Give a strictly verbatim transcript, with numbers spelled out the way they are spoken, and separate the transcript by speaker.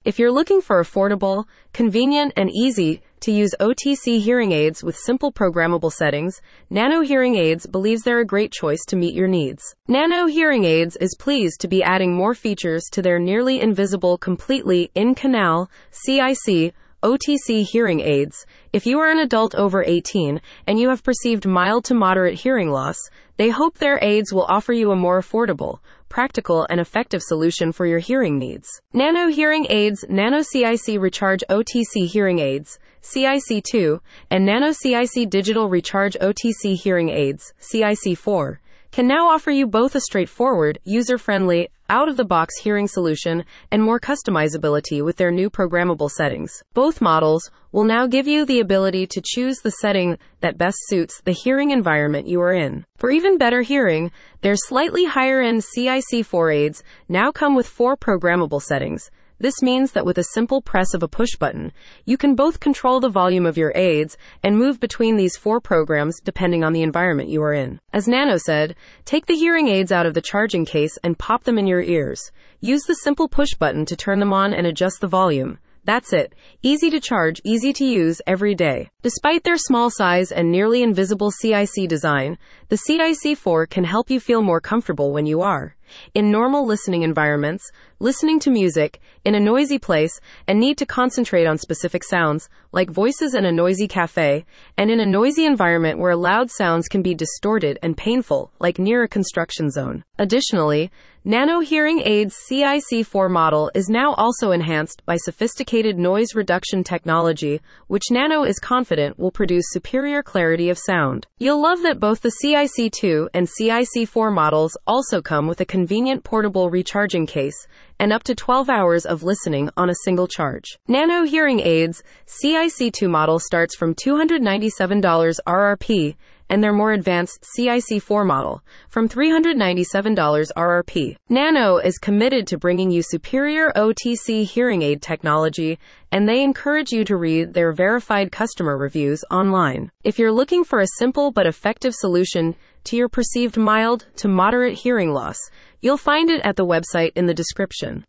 Speaker 1: If you're looking for affordable, convenient, and easy to use O T C hearing aids with simple programmable settings, Nano Hearing Aids believes they're a great choice to meet your needs. Nano Hearing Aids is pleased to be adding more features to their nearly invisible, completely in-canal C I C O T C hearing aids. If you are an adult over eighteen and you have perceived mild to moderate hearing loss, they hope their aids will offer you a more affordable, practical, and effective solution for your hearing needs. Nano Hearing Aids, Nano C I C Recharge O T C Hearing Aids, C I C two, and Nano C I C Digital Recharge O T C Hearing Aids, C I C four, can now offer you both a straightforward, user-friendly, out-of-the-box hearing solution and more customizability with their new programmable settings. Both models will now give you the ability to choose the setting that best suits the hearing environment you are in. For even better hearing, their slightly higher-end C I C four aids now come with four programmable settings. This means that with a simple press of a push button, you can both control the volume of your aids and move between these four programs depending on the environment you are in. As Nano said, take the hearing aids out of the charging case and pop them in your ears. Use the simple push button to turn them on and adjust the volume. That's it. Easy to charge, easy to use every day. Despite their small size and nearly invisible C I C design, the C I C four can help you feel more comfortable when you are in normal listening environments, listening to music, in a noisy place, and need to concentrate on specific sounds, like voices in a noisy cafe, and in a noisy environment where loud sounds can be distorted and painful, like near a construction zone. Additionally, Nano Hearing Aids C I C four model is now also enhanced by sophisticated noise reduction technology, which Nano is confident will produce superior clarity of sound. You'll love that both the C I C two and C I C four models also come with a convenient portable recharging case and up to twelve hours of listening on a single charge. Nano Hearing Aids C I C two model starts from two hundred ninety-seven dollars R R P, and their more advanced C I C four model from three hundred ninety-seven dollars R R P. Nano is committed to bringing you superior O T C hearing aid technology, and they encourage you to read their verified customer reviews online. If you're looking for a simple but effective solution to your perceived mild to moderate hearing loss, you'll find it at the website in the description.